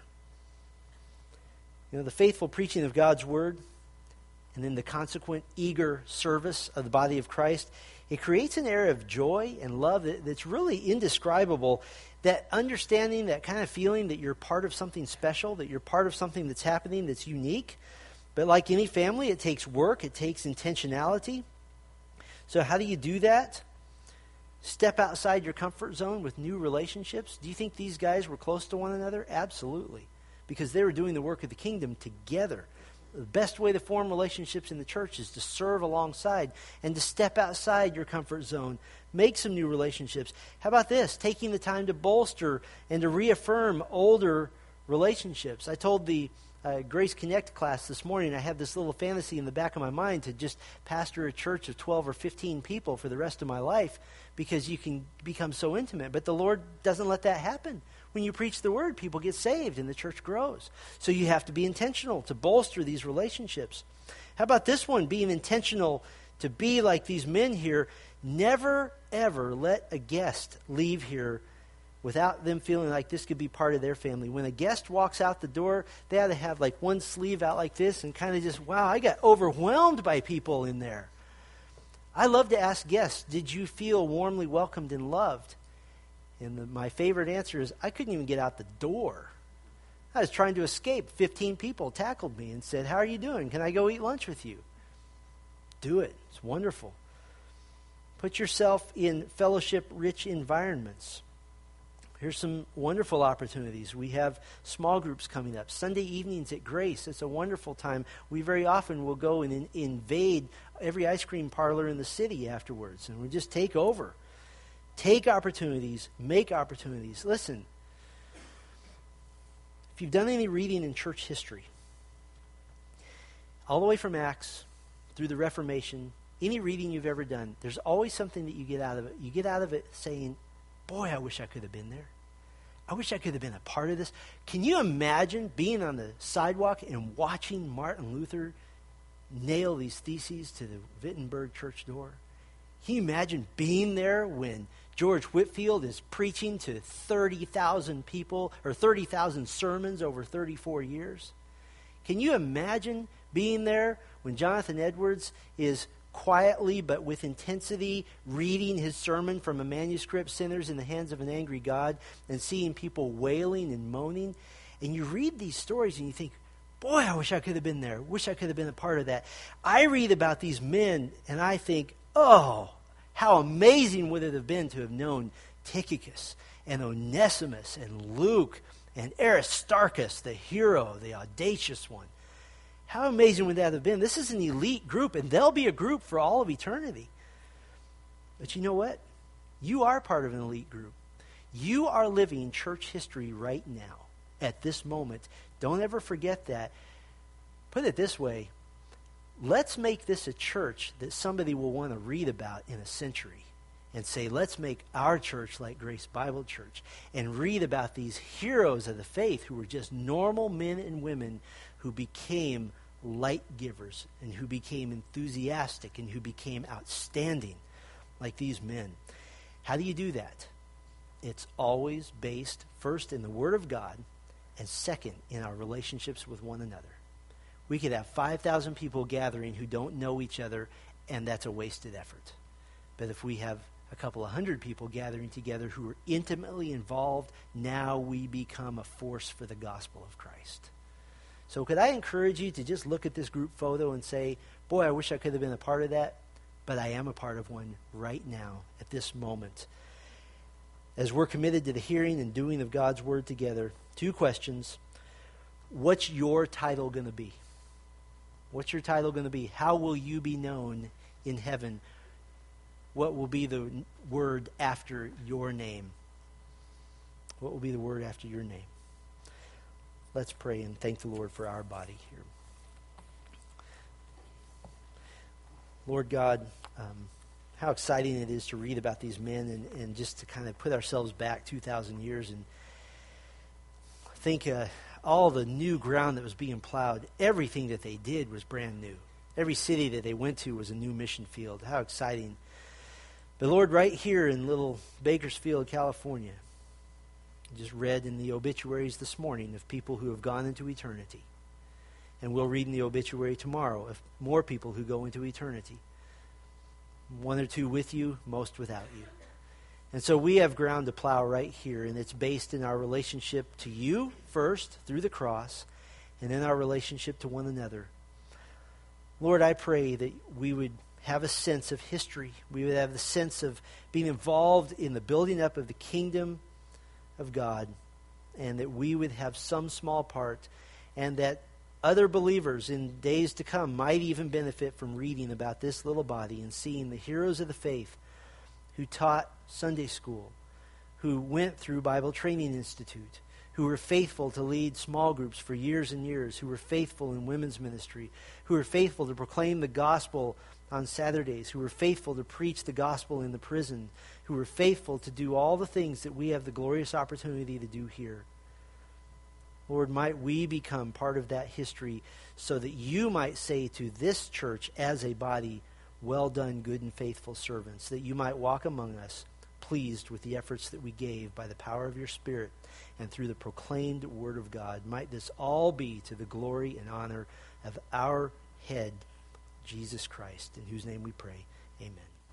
S1: You know, the faithful preaching of God's word and then the consequent eager service of the body of Christ, it creates an air of joy and love that's really indescribable. That understanding, that kind of feeling that you're part of something special, that you're part of something that's happening that's unique. But like any family, it takes work, it takes intentionality. So how do you do that? Step outside your comfort zone with new relationships. Do you think these guys were close to one another? Absolutely. Because they were doing the work of the kingdom together. The best way to form relationships in the church is to serve alongside and to step outside your comfort zone. Make some new relationships. How about this? Taking the time to bolster and to reaffirm older relationships. I told the Grace Connect class this morning, I have this little fantasy in the back of my mind to just pastor a church of 12 or 15 people for the rest of my life because you can become so intimate. But the Lord doesn't let that happen. When you preach the word, people get saved and the church grows. So you have to be intentional to bolster these relationships. How about this one? Being intentional to be like these men here. Never, ever let a guest leave here without them feeling like this could be part of their family. When a guest walks out the door, they ought to have like one sleeve out like this and kind of just, wow, I got overwhelmed by people in there. I love to ask guests, did you feel warmly welcomed and loved? And my favorite answer is, I couldn't even get out the door. I was trying to escape. 15 people tackled me and said, how are you doing? Can I go eat lunch with you? Do it. It's wonderful. Put yourself in fellowship-rich environments. Here's some wonderful opportunities. We have small groups coming up. Sunday evenings at Grace. It's a wonderful time. We very often will go and invade every ice cream parlor in the city afterwards, and we just take over. Take opportunities. Make opportunities. Listen, if you've done any reading in church history, all the way from Acts through the Reformation, any reading you've ever done, there's always something that you get out of it. You get out of it saying, boy, I wish I could have been there. I wish I could have been a part of this. Can you imagine being on the sidewalk and watching Martin Luther nail these theses to the Wittenberg church door? Can you imagine being there when George Whitefield is preaching to 30,000 people, or 30,000 sermons over 34 years? Can you imagine being there when Jonathan Edwards is quietly but with intensity reading his sermon from a manuscript, Sinners in the Hands of an Angry God, and seeing people wailing and moaning? And you read these stories and you think, boy, I wish I could have been there. Wish I could have been a part of that. I read about these men and I think, oh, how amazing would it have been to have known Tychicus and Onesimus and Luke and Aristarchus, the hero, the audacious one. How amazing would that have been? This is an elite group, and they'll be a group for all of eternity. But you know what? You are part of an elite group. You are living church history right now, at this moment. Don't ever forget that. Put it this way. Let's make this a church that somebody will want to read about in a century and say, let's make our church like Grace Bible Church, and read about these heroes of the faith who were just normal men and women who became light givers and who became enthusiastic and who became outstanding like these men. How do you do that? It's always based first in the Word of God and second in our relationships with one another. We could have 5,000 people gathering who don't know each other, and that's a wasted effort. But if we have a couple of hundred people gathering together who are intimately involved, now we become a force for the gospel of Christ. So could I encourage you to just look at this group photo and say, boy, I wish I could have been a part of that, but I am a part of one right now at this moment. As we're committed to the hearing and doing of God's word together, 2 questions. What's your title going to be? What's your title going to be? How will you be known in heaven? What will be the word after your name? What will be the word after your name? Let's pray and thank the Lord for our body here. Lord God, how exciting it is to read about these men and just to kind of put ourselves back 2,000 years and think all the new ground that was being plowed. Everything that they did was brand new. Every city that they went to was a new mission field. How exciting. But Lord, right here in little Bakersfield, California, just read in the obituaries this morning of people who have gone into eternity. And we'll read in the obituary tomorrow of more people who go into eternity. 1 or 2 with you, most without you. And so we have ground to plow right here, and it's based in our relationship to you first, through the cross, and then our relationship to one another. Lord, I pray that we would have a sense of history. We would have the sense of being involved in the building up of the kingdom of God, and that we would have some small part, and that other believers in days to come might even benefit from reading about this little body and seeing the heroes of the faith who taught Sunday school, who went through Bible Training Institute, who were faithful to lead small groups for years and years, who were faithful in women's ministry, who were faithful to proclaim the gospel on Saturdays, who were faithful to preach the gospel in the prison, who were faithful to do all the things that we have the glorious opportunity to do here. Lord, might we become part of that history so that you might say to this church as a body, well done, good and faithful servants, that you might walk among us pleased with the efforts that we gave by the power of your Spirit and through the proclaimed word of God. Might this all be to the glory and honor of our head, Jesus Christ, in whose name we pray. Amen.